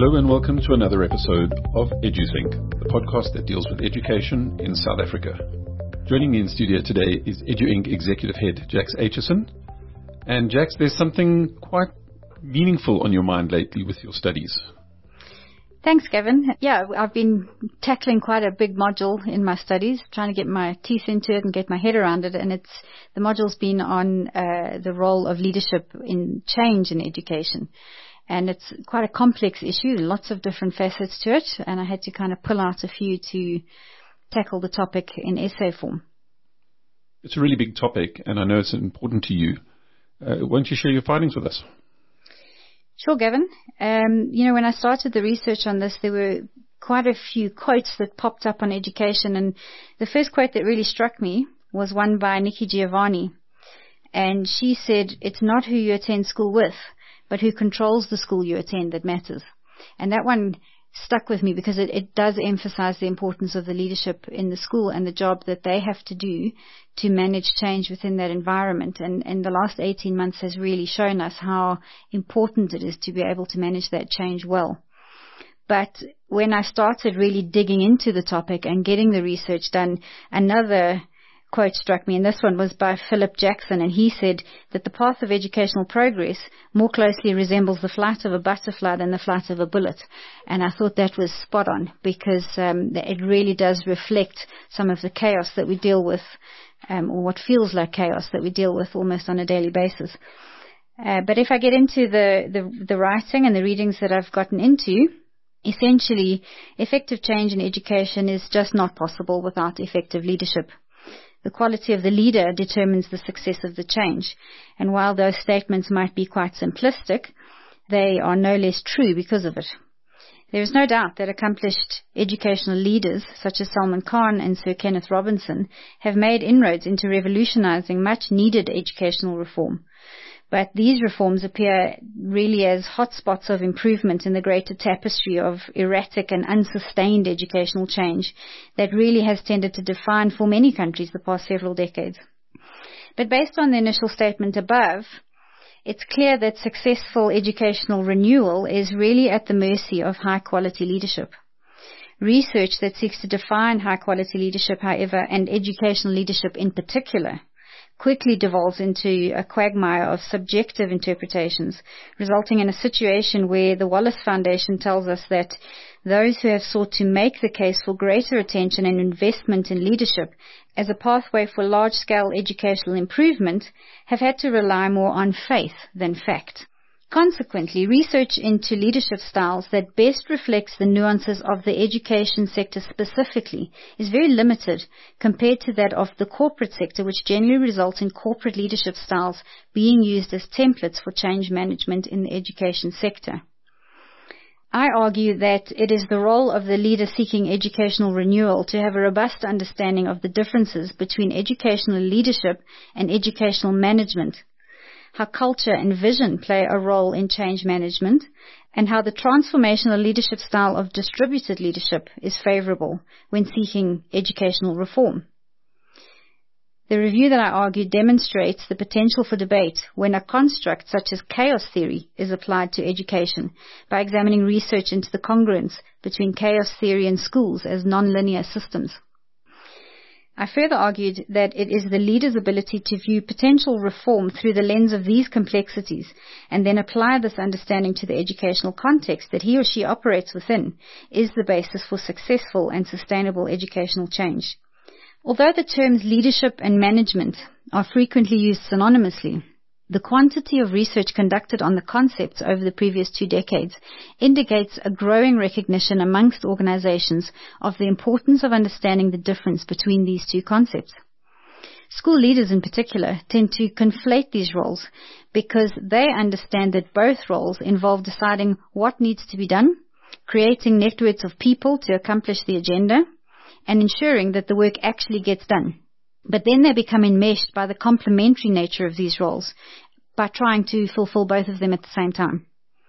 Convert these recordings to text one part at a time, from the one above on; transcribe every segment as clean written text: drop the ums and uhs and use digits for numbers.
Hello and welcome to another episode of EduThink, the podcast that deals with education in South Africa. Joining me in studio today is EduInc Executive Head Jax Aitchison. And Jax, there's something quite meaningful on your mind lately with your studies. Thanks, Gavin. Yeah, I've been tackling quite a big module in my studies, trying to get my teeth into it and get my head around it. And the module's been on the role of leadership in change in education. And it's quite a complex issue, lots of different facets to it, and I had to kind of pull out a few to tackle the topic in essay form. It's a really big topic, and I know it's important to you. Won't you share your findings with us? Sure, Gavin. When I started the research on this, there were quite a few quotes that popped up on education, and the first quote that really struck me was one by Nikki Giovanni, and she said, "It's not who you attend school with, but who controls the school you attend that matters." And that one stuck with me because it does emphasize the importance of the leadership in the school and the job that they have to do to manage change within that environment. And the last 18 months has really shown us how important it is to be able to manage that change well. But when I started really digging into the topic and getting the research done, another quote struck me, and this one was by Philip Jackson, and he said that the path of educational progress more closely resembles the flight of a butterfly than the flight of a bullet. And I thought that was spot on, because it really does reflect some of the chaos that we deal with, or what feels like chaos that we deal with almost on a daily basis. But if I get into the writing and the readings that I've gotten into, essentially, effective change in education is just not possible without effective leadership. The quality of the leader determines the success of the change. And while those statements might be quite simplistic, they are no less true because of it. There is no doubt that accomplished educational leaders such as Salman Khan and Sir Kenneth Robinson have made inroads into revolutionizing much needed educational reform. But these reforms appear really as hotspots of improvement in the greater tapestry of erratic and unsustained educational change that really has tended to define for many countries the past several decades. But based on the initial statement above, it's clear that successful educational renewal is really at the mercy of high-quality leadership. Research that seeks to define high-quality leadership, however, and educational leadership in particular, quickly devolves into a quagmire of subjective interpretations, resulting in a situation where the Wallace Foundation tells us that those who have sought to make the case for greater attention and investment in leadership as a pathway for large-scale educational improvement have had to rely more on faith than fact. Consequently, research into leadership styles that best reflects the nuances of the education sector specifically is very limited compared to that of the corporate sector, which generally results in corporate leadership styles being used as templates for change management in the education sector. I argue that it is the role of the leader seeking educational renewal to have a robust understanding of the differences between educational leadership and educational management, how culture and vision play a role in change management, and how the transformational leadership style of distributed leadership is favorable when seeking educational reform. The review that I argued demonstrates the potential for debate when a construct such as chaos theory is applied to education by examining research into the congruence between chaos theory and schools as nonlinear systems. I further argued that it is the leader's ability to view potential reform through the lens of these complexities and then apply this understanding to the educational context that he or she operates within is the basis for successful and sustainable educational change. Although the terms leadership and management are frequently used synonymously, the quantity of research conducted on the concepts over the previous 2 decades indicates a growing recognition amongst organizations of the importance of understanding the difference between these two concepts. School leaders in particular tend to conflate these roles because they understand that both roles involve deciding what needs to be done, creating networks of people to accomplish the agenda, and ensuring that the work actually gets done. But then they become enmeshed by the complementary nature of these roles by trying to fulfill both of them at the same time.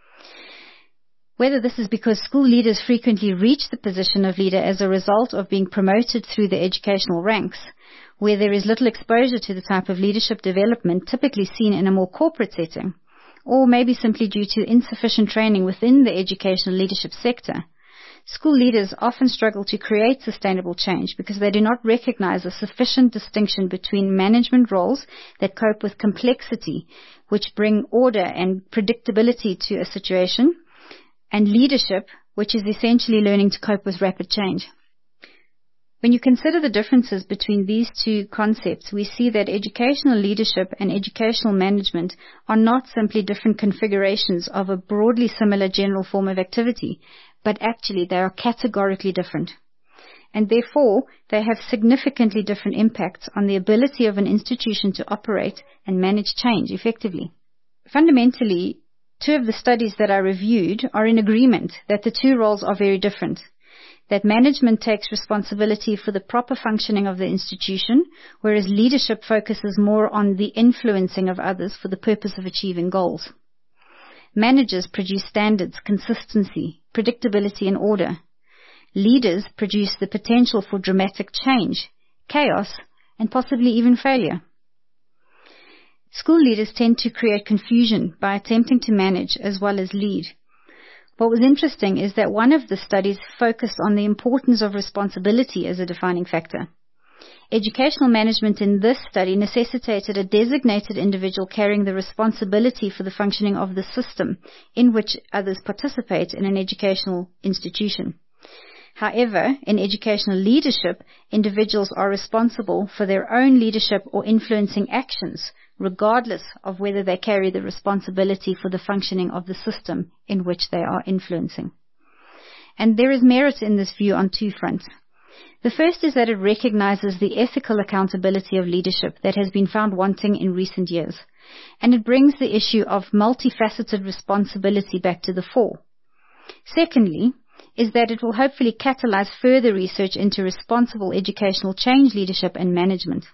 Whether this is because school leaders frequently reach the position of leader as a result of being promoted through the educational ranks, where there is little exposure to the type of leadership development typically seen in a more corporate setting, or maybe simply due to insufficient training within the educational leadership sector, school leaders often struggle to create sustainable change because they do not recognize a sufficient distinction between management roles that cope with complexity, which bring order and predictability to a situation, and leadership, which is essentially learning to cope with rapid change. When you consider the differences between these two concepts, we see that educational leadership and educational management are not simply different configurations of a broadly similar general form of activity, but actually they are categorically different. And therefore, they have significantly different impacts on the ability of an institution to operate and manage change effectively. Fundamentally, two of the studies that I reviewed are in agreement that the two roles are very different, that management takes responsibility for the proper functioning of the institution, whereas leadership focuses more on the influencing of others for the purpose of achieving goals. Managers produce standards, consistency, predictability, and order. Leaders produce the potential for dramatic change, chaos, and possibly even failure. School leaders tend to create confusion by attempting to manage as well as lead. What was interesting is that one of the studies focused on the importance of responsibility as a defining factor. Educational management in this study necessitated a designated individual carrying the responsibility for the functioning of the system in which others participate in an educational institution. However, in educational leadership, individuals are responsible for their own leadership or influencing actions, regardless of whether they carry the responsibility for the functioning of the system in which they are influencing. And there is merit in this view on two fronts. The first is that it recognizes the ethical accountability of leadership that has been found wanting in recent years, and it brings the issue of multifaceted responsibility back to the fore. Secondly, is that it will hopefully catalyze further research into responsible educational change leadership and management.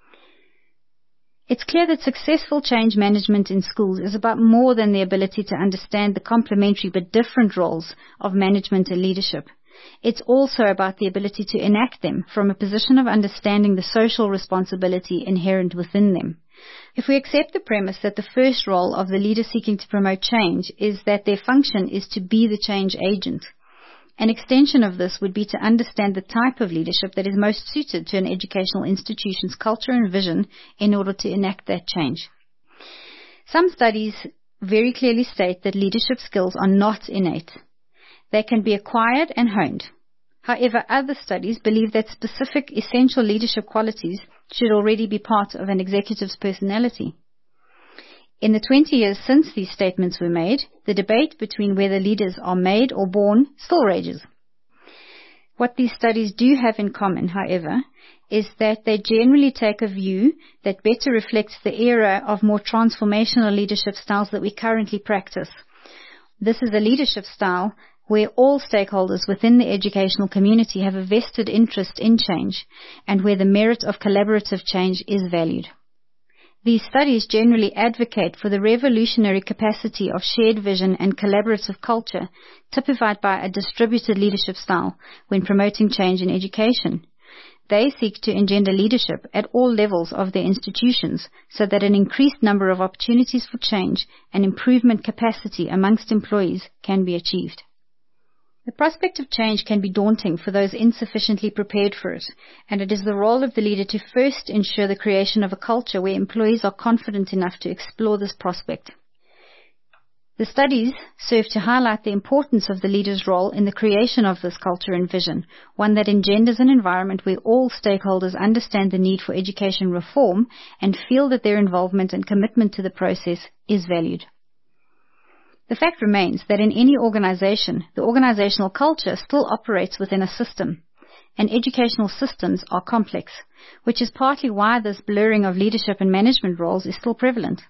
It's clear that successful change management in schools is about more than the ability to understand the complementary but different roles of management and leadership. It's also about the ability to enact them from a position of understanding the social responsibility inherent within them. If we accept the premise that the first role of the leader seeking to promote change is that their function is to be the change agent, an extension of this would be to understand the type of leadership that is most suited to an educational institution's culture and vision in order to enact that change. Some studies very clearly state that leadership skills are not innate. They can be acquired and honed. However, other studies believe that specific essential leadership qualities should already be part of an executive's personality. In the 20 years since these statements were made, the debate between whether leaders are made or born still rages. What these studies do have in common, however, is that they generally take a view that better reflects the era of more transformational leadership styles that we currently practice. This is a leadership style where all stakeholders within the educational community have a vested interest in change and where the merit of collaborative change is valued. These studies generally advocate for the revolutionary capacity of shared vision and collaborative culture typified by a distributed leadership style when promoting change in education. They seek to engender leadership at all levels of their institutions so that an increased number of opportunities for change and improvement capacity amongst employees can be achieved. The prospect of change can be daunting for those insufficiently prepared for it, and it is the role of the leader to first ensure the creation of a culture where employees are confident enough to explore this prospect. The studies serve to highlight the importance of the leader's role in the creation of this culture and vision, one that engenders an environment where all stakeholders understand the need for education reform and feel that their involvement and commitment to the process is valued. The fact remains that in any organization, the organizational culture still operates within a system, and educational systems are complex, which is partly why this blurring of leadership and management roles is still prevalent.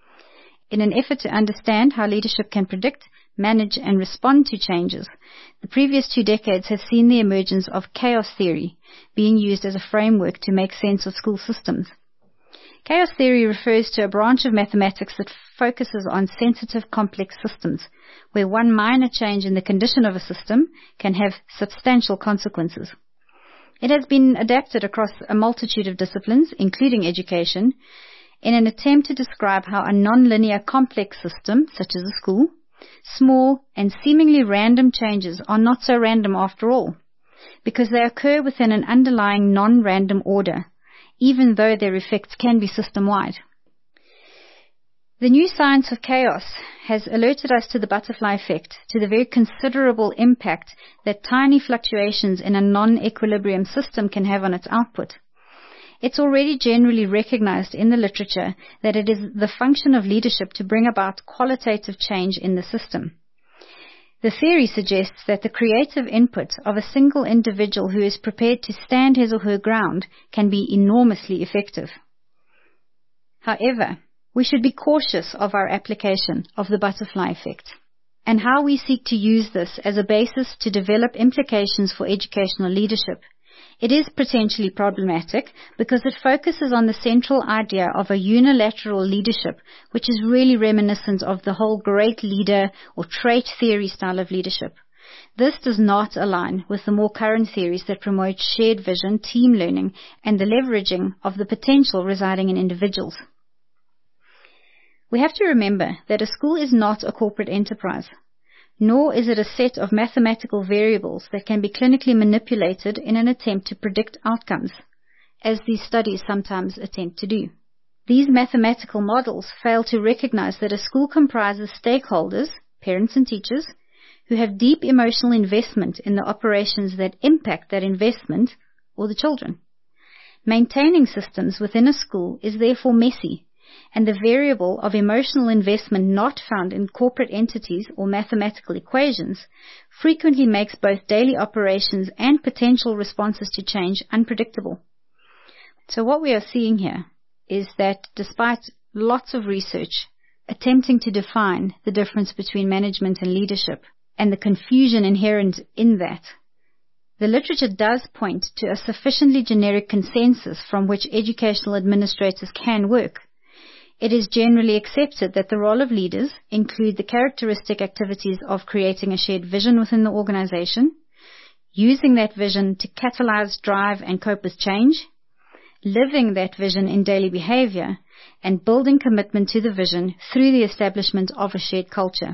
In an effort to understand how leadership can predict, manage, and respond to changes, the previous 2 decades have seen the emergence of chaos theory being used as a framework to make sense of school systems. Chaos theory refers to a branch of mathematics that focuses on sensitive, complex systems, where one minor change in the condition of a system can have substantial consequences. It has been adapted across a multitude of disciplines, including education, in an attempt to describe how a non-linear complex system, such as a school, small and seemingly random changes are not so random after all, because they occur within an underlying non-random order, even though their effects can be system-wide. The new science of chaos has alerted us to the butterfly effect, to the very considerable impact that tiny fluctuations in a non-equilibrium system can have on its output. It's already generally recognized in the literature that it is the function of leadership to bring about qualitative change in the system. The theory suggests that the creative input of a single individual who is prepared to stand his or her ground can be enormously effective. However, we should be cautious of our application of the butterfly effect and how we seek to use this as a basis to develop implications for educational leadership. It is potentially problematic because it focuses on the central idea of a unilateral leadership, which is really reminiscent of the whole great leader or trait theory style of leadership. This does not align with the more current theories that promote shared vision, team learning, and the leveraging of the potential residing in individuals. We have to remember that a school is not a corporate enterprise, nor is it a set of mathematical variables that can be clinically manipulated in an attempt to predict outcomes, as these studies sometimes attempt to do. These mathematical models fail to recognize that a school comprises stakeholders, parents and teachers, who have deep emotional investment in the operations that impact that investment, or the children. Maintaining systems within a school is therefore messy, and the variable of emotional investment not found in corporate entities or mathematical equations frequently makes both daily operations and potential responses to change unpredictable. So what we are seeing here is that despite lots of research attempting to define the difference between management and leadership and the confusion inherent in that, the literature does point to a sufficiently generic consensus from which educational administrators can work. It is generally accepted that the role of leaders include the characteristic activities of creating a shared vision within the organization, using that vision to catalyze, drive, and cope with change, living that vision in daily behavior, and building commitment to the vision through the establishment of a shared culture.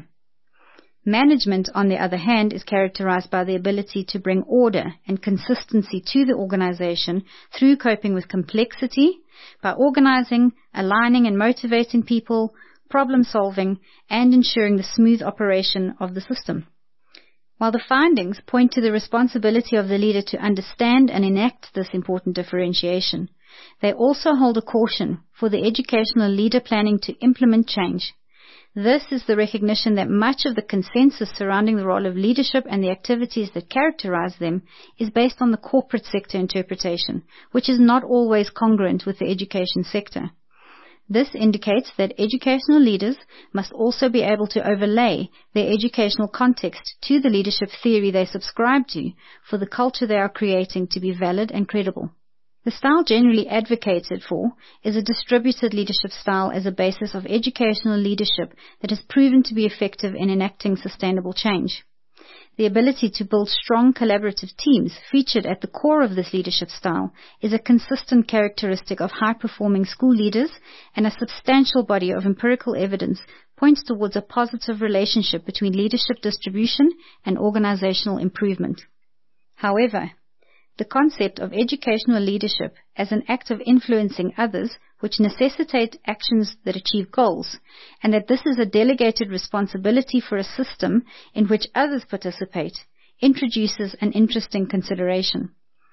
Management, on the other hand, is characterized by the ability to bring order and consistency to the organization through coping with complexity, by organizing, aligning and motivating people, problem solving, and ensuring the smooth operation of the system. While the findings point to the responsibility of the leader to understand and enact this important differentiation, they also hold a caution for the educational leader planning to implement change. This is the recognition that much of the consensus surrounding the role of leadership and the activities that characterize them is based on the corporate sector interpretation, which is not always congruent with the education sector. This indicates that educational leaders must also be able to overlay their educational context to the leadership theory they subscribe to for the culture they are creating to be valid and credible. The style generally advocated for is a distributed leadership style as a basis of educational leadership that has proven to be effective in enacting sustainable change. The ability to build strong collaborative teams featured at the core of this leadership style is a consistent characteristic of high-performing school leaders, and a substantial body of empirical evidence points towards a positive relationship between leadership distribution and organizational improvement. However, the concept of educational leadership as an act of influencing others which necessitate actions that achieve goals, and that this is a delegated responsibility for a system in which others participate, introduces an interesting consideration.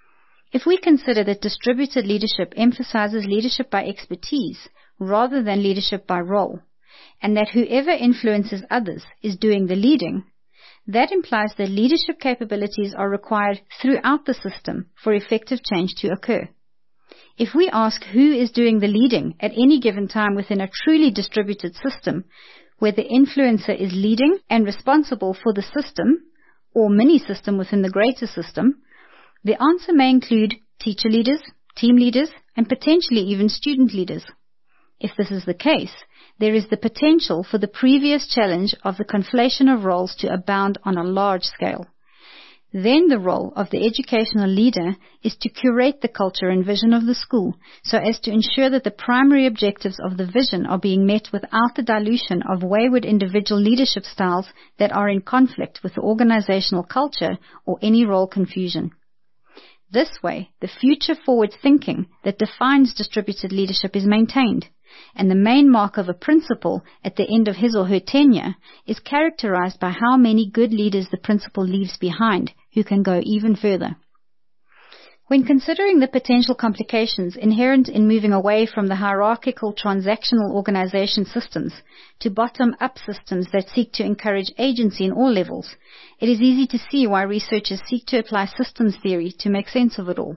If we consider that distributed leadership emphasizes leadership by expertise rather than leadership by role, and that whoever influences others is doing the leading, that implies that leadership capabilities are required throughout the system for effective change to occur. If we ask who is doing the leading at any given time within a truly distributed system, where the influencer is leading and responsible for the system, or mini-system within the greater system, the answer may include teacher leaders, team leaders, and potentially even student leaders. If this is the case, there is the potential for the previous challenge of the conflation of roles to abound on a large scale. Then the role of the educational leader is to curate the culture and vision of the school so as to ensure that the primary objectives of the vision are being met without the dilution of wayward individual leadership styles that are in conflict with the organizational culture or any role confusion. This way, the future-forward thinking that defines distributed leadership is maintained, and the main mark of a principal at the end of his or her tenure is characterized by how many good leaders the principal leaves behind who can go even further. When considering the potential complications inherent in moving away from the hierarchical transactional organization systems to bottom-up systems that seek to encourage agency in all levels, it is easy to see why researchers seek to apply systems theory to make sense of it all.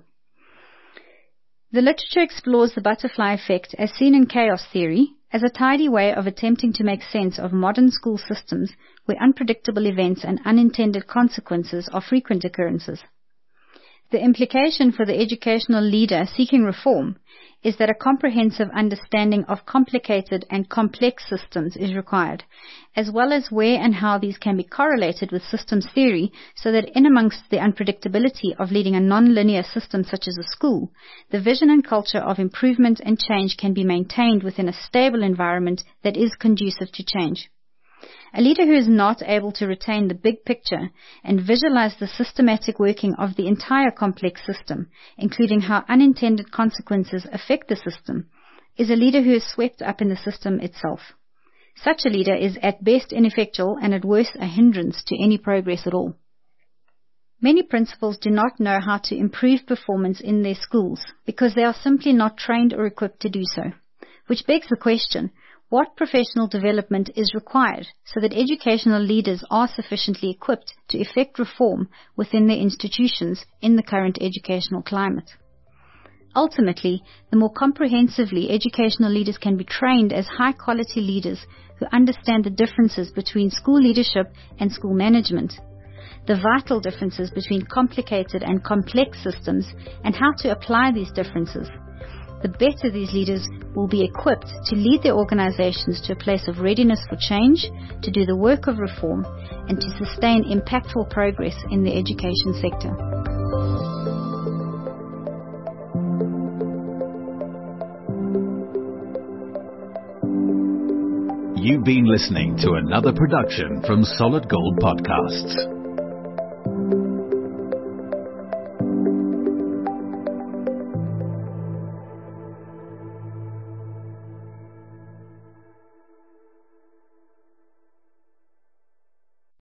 The literature explores the butterfly effect as seen in chaos theory as a tidy way of attempting to make sense of modern school systems where unpredictable events and unintended consequences are frequent occurrences. The implication for the educational leader seeking reform is that a comprehensive understanding of complicated and complex systems is required, as well as where and how these can be correlated with systems theory so that in amongst the unpredictability of leading a non-linear system such as a school, the vision and culture of improvement and change can be maintained within a stable environment that is conducive to change. A leader who is not able to retain the big picture and visualize the systematic working of the entire complex system, including how unintended consequences affect the system, is a leader who is swept up in the system itself. Such a leader is at best ineffectual and at worst a hindrance to any progress at all. Many principals do not know how to improve performance in their schools because they are simply not trained or equipped to do so, which begs the question, what professional development is required so that educational leaders are sufficiently equipped to effect reform within their institutions in the current educational climate? Ultimately, the more comprehensively educational leaders can be trained as high-quality leaders who understand the differences between school leadership and school management, the vital differences between complicated and complex systems, and how to apply these differences, the better these leaders will be equipped to lead their organizations to a place of readiness for change, to do the work of reform, and to sustain impactful progress in the education sector. You've been listening to another production from Solid Gold Podcasts.